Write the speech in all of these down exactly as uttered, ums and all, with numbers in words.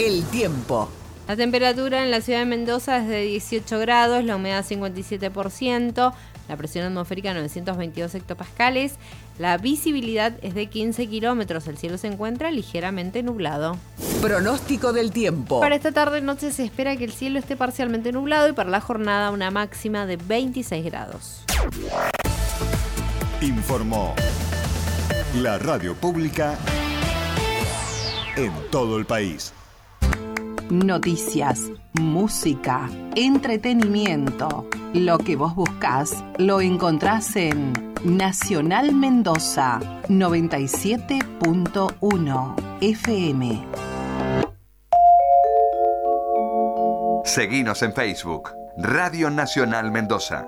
El tiempo. La temperatura en la ciudad de Mendoza es de dieciocho grados, la humedad cincuenta y siete por ciento, la presión atmosférica novecientos veintidós hectopascales, la visibilidad es de quince kilómetros, el cielo se encuentra ligeramente nublado. Pronóstico del tiempo. Para esta tarde noche se espera que el cielo esté parcialmente nublado y para la jornada una máxima de veintiséis grados. Informó la radio pública en todo el país. Noticias, música, entretenimiento. Lo que vos buscás lo encontrás en Nacional Mendoza noventa y siete punto uno F M. Seguinos en Facebook, Radio Nacional Mendoza.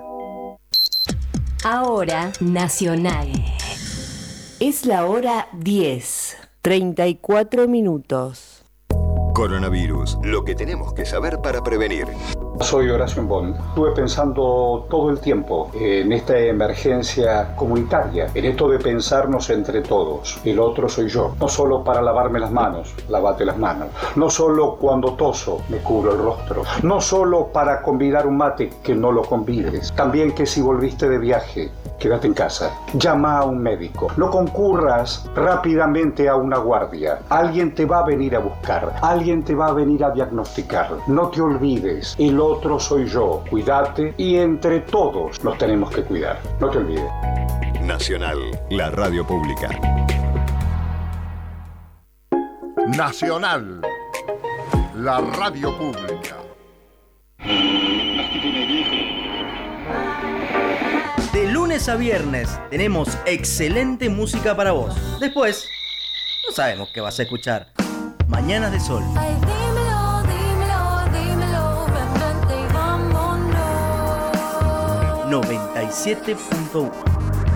Ahora Nacional. Es la hora diez, treinta y cuatro minutos. Coronavirus, lo que tenemos que saber para prevenir. Soy Horacio Bond. Estuve pensando todo el tiempo en esta emergencia comunitaria, en esto de pensarnos entre todos. El otro soy yo. No solo para lavarme las manos, lavate las manos. No solo cuando toso, me cubro el rostro. No solo para convidar un mate, que no lo convides. También que si volviste de viaje, quédate en casa. Llama a un médico. No concurras rápidamente a una guardia. Alguien te va a venir a buscar. Alguien te va a venir a diagnosticar. No te olvides. El otro soy yo. Cuídate y entre todos nos tenemos que cuidar. No te olvides. Nacional, la radio pública. Nacional, la radio pública. De lunes a viernes tenemos excelente música para vos. Después, no sabemos qué vas a escuchar. Mañanas de Sol. Ay, dímelo, dímelo, dímelo, vente y vámonos. noventa y siete punto uno.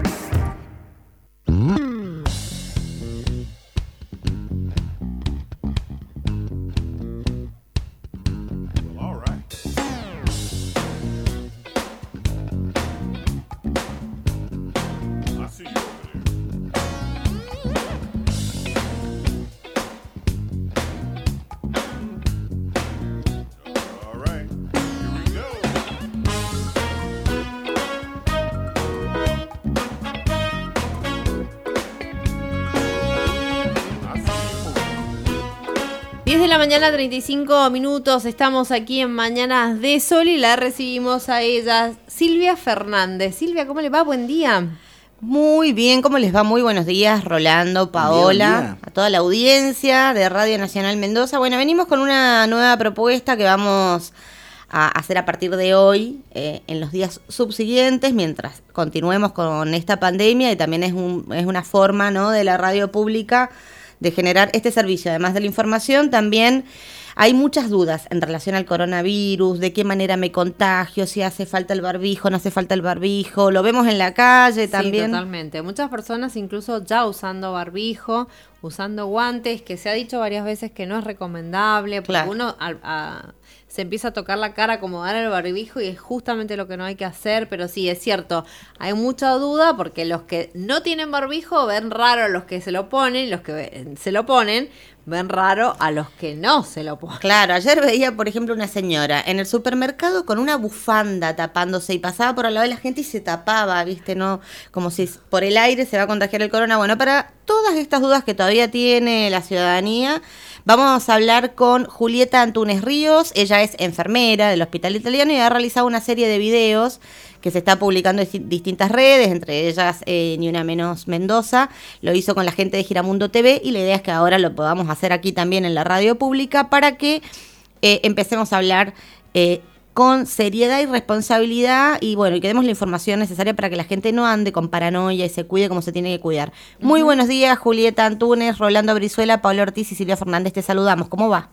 diez de la mañana, treinta y cinco minutos, estamos aquí en Mañanas de Sol y la recibimos a ella, Silvia Fernández. Silvia, ¿cómo le va? Buen día. Muy bien, ¿cómo les va? Muy buenos días, Rolando, Paola, buen día. A toda la audiencia de Radio Nacional Mendoza. Bueno, venimos con una nueva propuesta que vamos a hacer a partir de hoy, eh, en los días subsiguientes, mientras continuemos con esta pandemia, y también es, un, es una forma, ¿no?, de la radio pública de generar este servicio. Además de la información, también hay muchas dudas en relación al coronavirus, de qué manera me contagio, si hace falta el barbijo, no hace falta el barbijo, lo vemos en la calle también. Sí, totalmente. Muchas personas incluso ya usando barbijo, usando guantes, que se ha dicho varias veces que no es recomendable, porque claro, uno a, a, se empieza a tocar la cara, acomodar el barbijo y es justamente lo que no hay que hacer, pero sí, es cierto, hay mucha duda porque los que no tienen barbijo ven raro a los que se lo ponen, los que se lo ponen ven raro a los que no se lo ponen. Claro, ayer veía, por ejemplo, una señora en el supermercado con una bufanda tapándose y pasaba por al lado de la gente y se tapaba, ¿viste? No, como si por el aire se va a contagiar el corona. Bueno, para todas estas dudas que todavía tiene la ciudadanía, vamos a hablar con Julieta Antunes Ríos. Ella es enfermera del Hospital Italiano y ha realizado una serie de videos que se está publicando en distintas redes, entre ellas eh, Ni Una Menos Mendoza. Lo hizo con la gente de Giramundo T V y la idea es que ahora lo podamos hacer aquí también en la radio pública para que eh, empecemos a hablar eh, con seriedad y responsabilidad y bueno, y que demos la información necesaria para que la gente no ande con paranoia y se cuide como se tiene que cuidar. Uh-huh. Muy buenos días, Julieta Antunes, Rolando Brizuela, Paola Ortiz y Silvia Fernández, te saludamos. ¿Cómo va?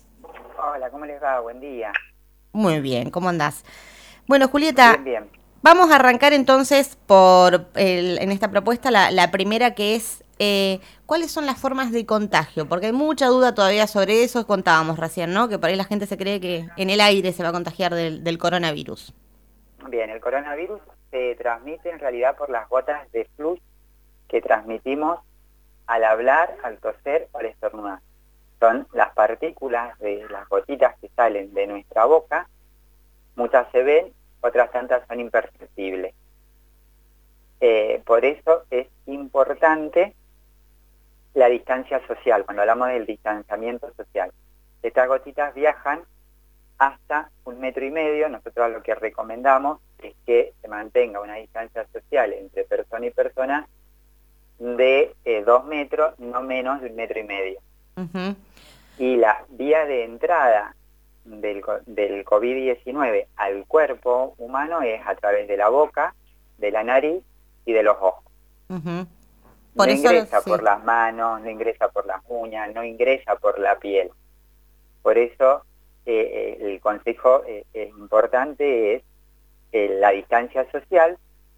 Hola, ¿cómo les va? Buen día. Muy bien, ¿cómo andás? Bueno, Julieta, bien, bien. Vamos a arrancar entonces por el, en esta propuesta la, la primera, que es eh, ¿cuáles son las formas de contagio? Porque hay mucha duda todavía sobre eso, contábamos recién, ¿no? Que por ahí la gente se cree que en el aire se va a contagiar del, del coronavirus. Bien, el coronavirus se transmite en realidad por las gotas de flujo que transmitimos al hablar, al toser o al estornudar. son las partículas de las gotitas que salen de nuestra boca. Muchas se ven, otras tantas son imperceptibles. Eh, por eso es importante la distancia social, cuando hablamos del distanciamiento social. Estas gotitas viajan hasta un metro y medio. Nosotros lo que recomendamos es que se mantenga una distancia social entre persona y persona de eh, dos metros, no menos de un metro y medio. Uh-huh. Y las vías de entrada del, del COVID diecinueve al cuerpo humano es a través de la boca, de la nariz y de los ojos. Uh-huh. Por no eso, ingresa sí. por las manos, no ingresa por las uñas, no ingresa por la piel. Por eso eh, el consejo eh, eh, importante es eh, la distancia social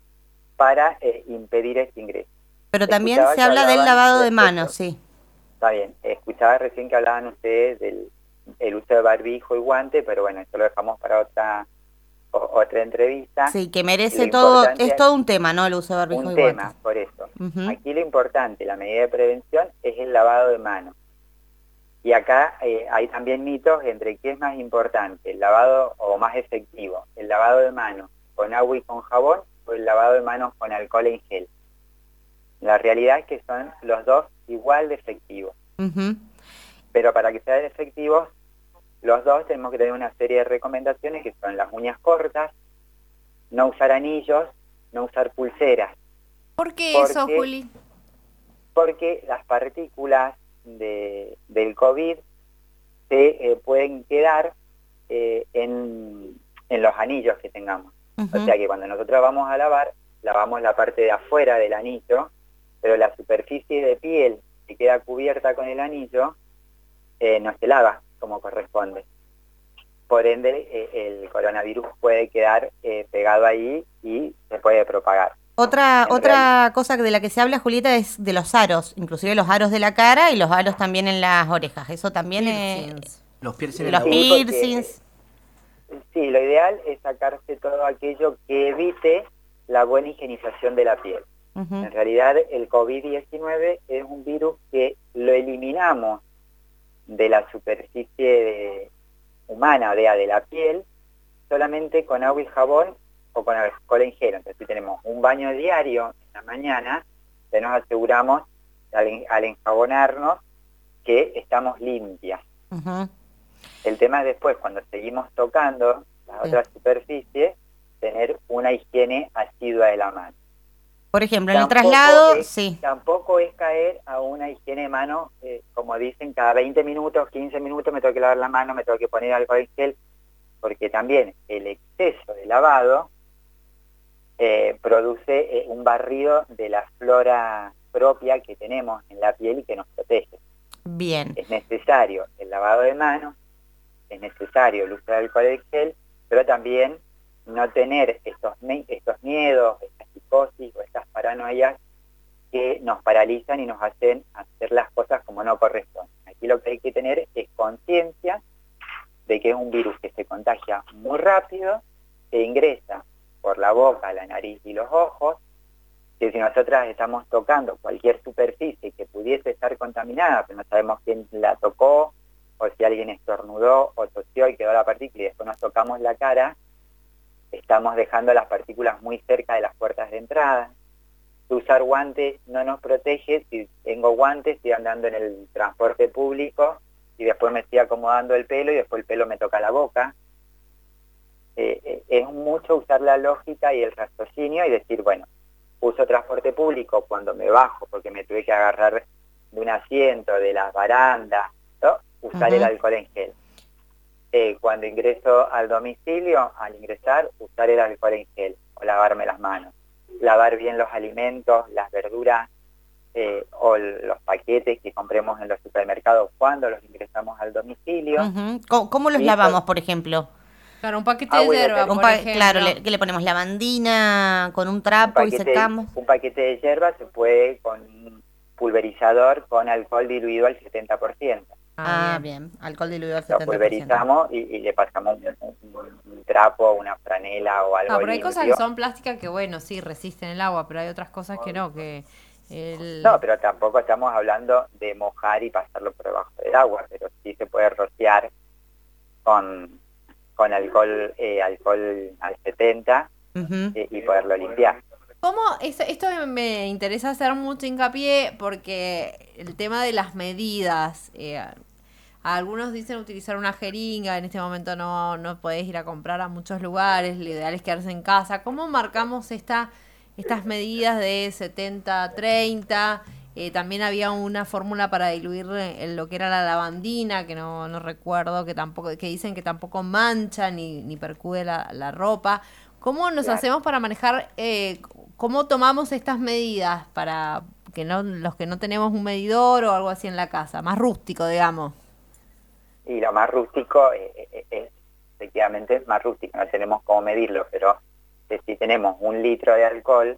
para eh, impedir este ingreso. Pero también Escuchaba se que habla del hablaban lavado de respecto- manos, sí. Está bien, escuchaba recién que hablaban ustedes del el uso de barbijo y guante, pero bueno, eso lo dejamos para otra o- otra entrevista. Sí, que merece Lo todo, importante es todo un tema, ¿no? El uso de barbijo un y tema, guantes. por eso. Ujú. Aquí lo importante, la medida de prevención, es el lavado de manos. Y acá eh, hay también mitos entre qué es más importante, el lavado o más efectivo, el lavado de manos con agua y con jabón o el lavado de manos con alcohol en gel. La realidad es que son los dos igual de efectivos. Ujú. Pero para que sean efectivos, los dos tenemos que tener una serie de recomendaciones que son las uñas cortas, no usar anillos, no usar pulseras. ¿Por qué Porque- eso, Juli? Porque las partículas de, del COVID se eh, pueden quedar eh, en, en los anillos que tengamos. Ujú. O sea que cuando nosotros vamos a lavar, lavamos la parte de afuera del anillo, pero la superficie de piel que queda cubierta con el anillo eh, no se lava como corresponde. Por ende, eh, el coronavirus puede quedar eh, pegado ahí y se puede propagar. Otra, En otra cosa de la que se habla, Julieta, es de los aros, inclusive los aros de la cara y los aros también en las orejas. Eso también es... Piercings. Los piercing en Los la boca. Sí, porque- piercings. Sí, lo ideal es sacarse todo aquello que evite la buena higienización de la piel. Ujú. En realidad, el COVID diecinueve es un virus que lo eliminamos de la superficie de- humana, o sea, de la piel, solamente con agua y jabón o con alcohol en gel. Entonces, si tenemos un baño diario en la mañana, ya nos aseguramos al, al enjabonarnos que estamos limpias. Ujú. El tema es después, cuando seguimos tocando las Sí. otras superficies, tener una higiene asidua de la mano. Por ejemplo, en el Tampoco traslado, es- sí. Tampoco es caer a una higiene de mano, eh, como dicen, cada veinte minutos, quince minutos me tengo que lavar la mano, me tengo que poner alcohol en gel, porque también el exceso de lavado eh, produce eh, un barrido de la flora propia que tenemos en la piel y que nos protege. Bien. Es necesario el lavado de manos, es necesario el uso de alcohol en gel, pero también no tener estos, me- estos miedos, estas psicosis o estas paranoias que nos paralizan y nos hacen hacer las cosas como no corresponden. Aquí lo que hay que tener es conciencia de que es un virus que se contagia muy rápido, que ingresa por la boca, la nariz y los ojos, que si nosotras estamos tocando cualquier superficie que pudiese estar contaminada, pero no sabemos quién la tocó, o si alguien estornudó o tosió y quedó la partícula y después nos tocamos la cara, estamos dejando las partículas muy cerca de las puertas de entrada. Usar guantes no nos protege. Si tengo guantes, estoy andando en el transporte público y después me estoy acomodando el pelo y después el pelo me toca la boca. Eh, eh, es mucho usar la lógica y el raciocinio y decir, bueno, uso transporte público cuando me bajo porque me tuve que agarrar de un asiento, de las barandas, ¿no? Usar Ujú. el alcohol en gel. Eh, cuando ingreso al domicilio, al ingresar, usar el alcohol en gel o lavarme las manos. Lavar bien los alimentos, las verduras eh, o l- los paquetes que compremos en los supermercados cuando los ingresamos al domicilio. Ujú. ¿Cómo, cómo los Sí, lavamos, con- por ejemplo? Claro, un paquete Ah, de bueno, hierba, tenés- Un por pa- ejemplo. claro, le, ¿qué le ponemos? Lavandina con un Un trapo y paquete, secamos. un paquete de hierba se puede con un pulverizador con alcohol diluido al setenta por ciento. Ah, bien. Alcohol diluido al Lo setenta por ciento. pulverizamos y, y le pasamos un, un- un trapo, una franela o algo No, pero hay cosas que limpio. son plásticas que, bueno, sí, resisten el agua, pero hay otras cosas que no, que, El... No, pero tampoco estamos hablando de mojar y pasarlo por debajo del agua, pero sí se puede rociar con, con alcohol eh, alcohol al setenta uh-huh. eh, y poderlo limpiar. ¿Cómo? Esto, esto me interesa hacer mucho hincapié porque el tema de las medidas, eh, algunos dicen utilizar una jeringa, en este momento no, no podés ir a comprar a muchos lugares, lo ideal es quedarse en casa. ¿Cómo marcamos esta, estas medidas de setenta treinta? Eh, también había una fórmula para diluir en lo que era la lavandina, que no, no recuerdo, que tampoco, que dicen que tampoco mancha ni, ni percude la, la ropa. ¿Cómo nos claro. hacemos para manejar, eh, cómo tomamos estas medidas para que no los que no tenemos un medidor o algo así en la casa, más rústico, digamos? Y lo más rústico es, es, es efectivamente más rústico, no tenemos cómo medirlo, pero eh, si tenemos un litro de alcohol,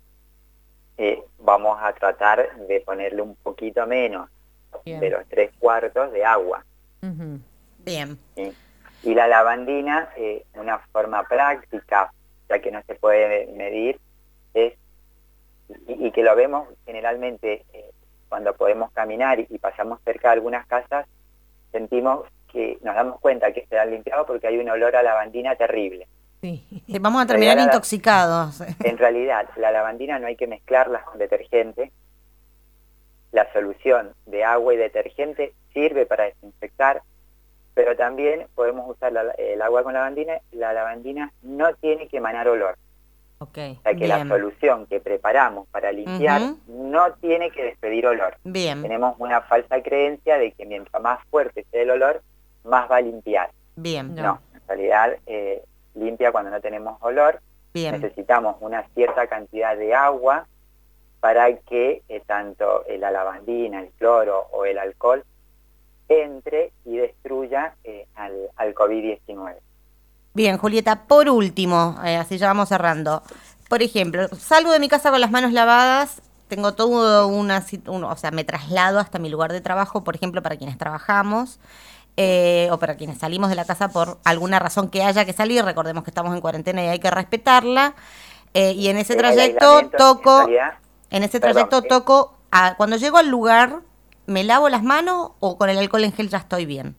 eh, vamos a tratar de ponerle un poquito menos Bien. de los tres cuartos de agua. Uh-huh. Bien. ¿Sí? Y la lavandina, eh, una forma práctica, ya que no se puede medir, es, y, y que lo vemos generalmente eh, cuando podemos caminar y, y pasamos cerca de algunas casas, sentimos que nos damos cuenta que se han limpiado porque hay un olor a lavandina terrible. Sí. Vamos a terminar en intoxicados. La, en realidad, la lavandina no hay que mezclarla con detergente. La solución de agua y detergente sirve para desinfectar, pero también podemos usar la, el agua con lavandina. La lavandina no tiene que emanar olor. Okay, o sea que bien. La solución que preparamos para limpiar uh-huh. no tiene que despedir olor. Bien. Tenemos una falsa creencia de que mientras más fuerte sea el olor, más va a limpiar. Bien. No, no en realidad eh, limpia cuando no tenemos olor. Bien. Necesitamos una cierta cantidad de agua para que eh, tanto eh, la lavandina, el cloro o el alcohol entre y destruya eh, al, al COVID diecinueve. Bien, Julieta, por último, eh, así ya vamos cerrando. Por ejemplo, salgo de mi casa con las manos lavadas, tengo todo una, un, o sea, me traslado hasta mi lugar de trabajo, por ejemplo, para quienes trabajamos, eh, o para quienes salimos de la casa por alguna razón que haya que salir, recordemos que estamos en cuarentena y hay que respetarla, eh, y en ese trayecto toco, en, realidad, en ese trayecto perdón, toco, a, cuando llego al lugar, ¿me lavo las manos o con el alcohol en gel ya estoy bien?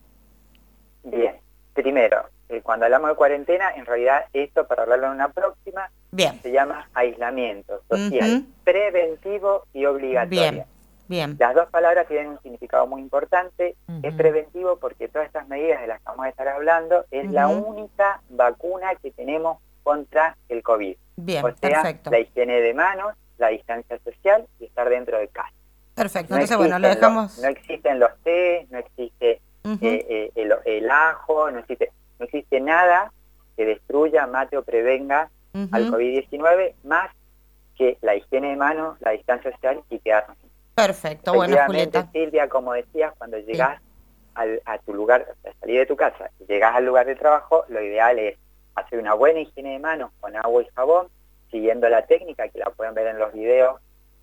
Bien, primero, Eh, cuando hablamos de cuarentena, en realidad esto, para hablarlo en una próxima, Bien. se llama aislamiento social, uh-huh. preventivo y obligatorio. Bien. Bien. Las dos palabras tienen un significado muy importante. Uh-huh. Es preventivo porque todas estas medidas de las que vamos a estar hablando es uh-huh. la única vacuna que tenemos contra el COVID. Bien, o sea, perfecto. La higiene de manos, la distancia social y estar dentro de casa. Perfecto, no entonces bueno, lo dejamos... Los, no existen los tés, no existe uh-huh. eh, eh, el, el ajo, no existe... No existe nada que destruya, mate o prevenga uh-huh. al COVID diecinueve más que la higiene de manos, la distancia social y quedarnos. Perfecto, bueno, Julieta. Silvia, como decías, cuando llegás sí. al, a tu lugar, o sea, salís de tu casa y llegás al lugar de trabajo, lo ideal es hacer una buena higiene de manos con agua y jabón, siguiendo la técnica que la pueden ver en los videos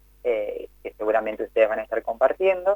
eh, que seguramente ustedes van a estar compartiendo.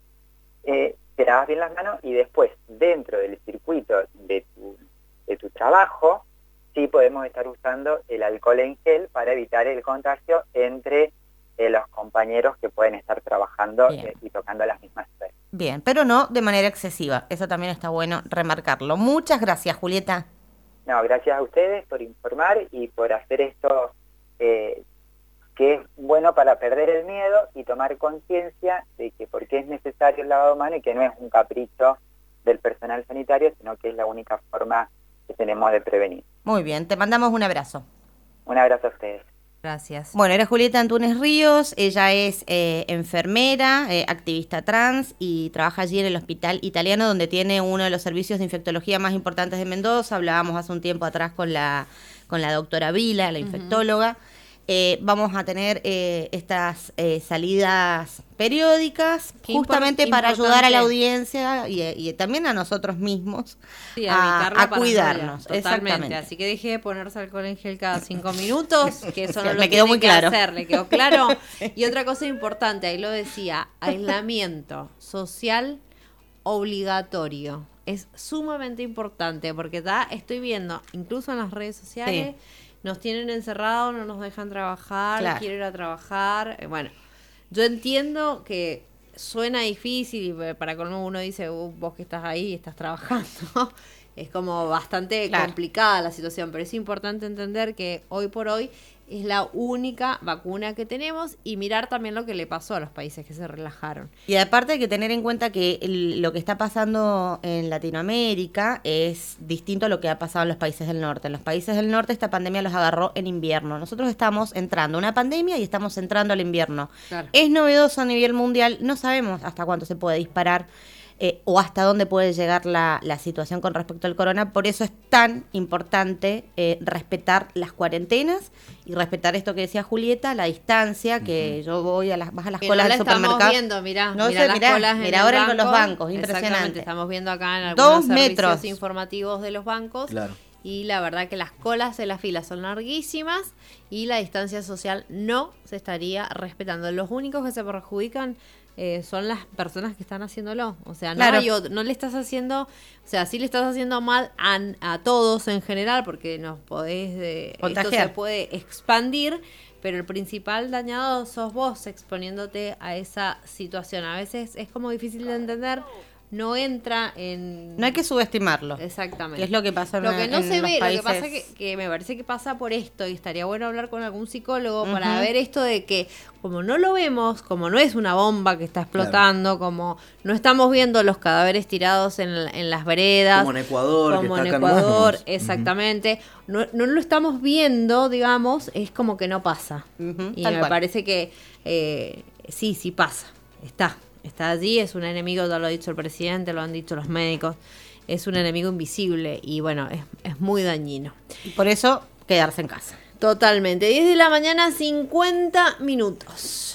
Eh, te lavas bien las manos y después, dentro del circuito de tu, de tu trabajo, sí podemos estar usando el alcohol en gel para evitar el contagio entre eh, los compañeros que pueden estar trabajando eh, y tocando las mismas cosas. Bien, pero no de manera excesiva. Eso también está bueno remarcarlo. Muchas gracias, Julieta. No, gracias a ustedes por informar y por hacer esto eh, que es bueno para perder el miedo y tomar conciencia de que por qué es necesario el lavado de manos y que no es un capricho del personal sanitario, sino que es la única forma que tenemos de prevenir. Muy bien, te mandamos un abrazo. Un abrazo a ustedes. Gracias. Bueno, era Julieta Antunes Ríos, ella es eh, enfermera, eh, activista trans y trabaja allí en el Hospital Italiano, donde tiene uno de los servicios de infectología más importantes de Mendoza. Hablábamos hace un tiempo atrás con la, con la doctora Vila, la infectóloga. Uh-huh. Eh, vamos a tener eh, estas eh, salidas periódicas Qué justamente para ayudar a la audiencia y, y también a nosotros mismos sí, a, a, a cuidarnos. Totalmente. Exactamente. Así que deje de ponerse alcohol en gel cada cinco minutos, que eso no me lo quedó tiene muy que claro. hacer, le quedó claro. Y otra cosa importante, ahí lo decía, aislamiento social obligatorio. Es sumamente importante porque ya estoy viendo, incluso en las redes sociales, sí. nos tienen encerrados, no nos dejan trabajar, claro. quiero ir a trabajar, eh, bueno, Yo entiendo que suena difícil y para colmo uno dice, uh, vos que estás ahí, estás trabajando. Es como bastante claro. complicada la situación, pero es importante entender que hoy por hoy es la única vacuna que tenemos y mirar también lo que le pasó a los países que se relajaron. Y aparte hay que tener en cuenta que el, lo que está pasando en Latinoamérica es distinto a lo que ha pasado en los países del norte. En los países del norte esta pandemia los agarró en invierno. Nosotros estamos entrando a una pandemia y estamos entrando al invierno. Claro. Es novedoso a nivel mundial, no sabemos hasta cuánto se puede disparar. Eh, o hasta dónde puede llegar la, la situación con respecto al corona. Por eso es tan importante eh, respetar las cuarentenas y respetar esto que decía Julieta, la distancia, que uh-huh. yo voy a las, vas a las que colas no del supermercado. Estamos viendo, mirá, no mirá sé, las mirá, colas mirá en ahora banco, con los bancos, impresionante. Estamos viendo acá en algunos Dos servicios metros. informativos de los bancos. Claro. Y la verdad que las colas de las filas son larguísimas y la distancia social no se estaría respetando. Los únicos que se perjudican eh, son las personas que están haciéndolo. O sea, no, claro. hay otro, no le estás haciendo, o sea, sí le estás haciendo mal a, a todos en general porque nos podés, eh, esto se puede expandir, pero el principal dañado sos vos exponiéndote a esa situación. A veces es como difícil de entender. No entra en... No hay que subestimarlo. Exactamente. Que es lo que pasa en Lo que no en se ve, países... lo que pasa que, que me parece que pasa por esto, y estaría bueno hablar con algún psicólogo uh-huh. para ver esto de que, como no lo vemos, como no es una bomba que está explotando, claro. como no estamos viendo los cadáveres tirados en, en las veredas. Como en Ecuador. Como que en está Ecuador, acá exactamente. Uh-huh. No, no lo estamos viendo, digamos, es como que no pasa. Uh-huh. Y Tal me cual. parece que eh, sí, sí pasa, está. Está allí, es un enemigo, ya lo ha dicho el presidente, lo han dicho los médicos, es un enemigo invisible y bueno, es, es muy dañino. Y por eso, quedarse en casa. Totalmente. diez de la mañana, cincuenta minutos.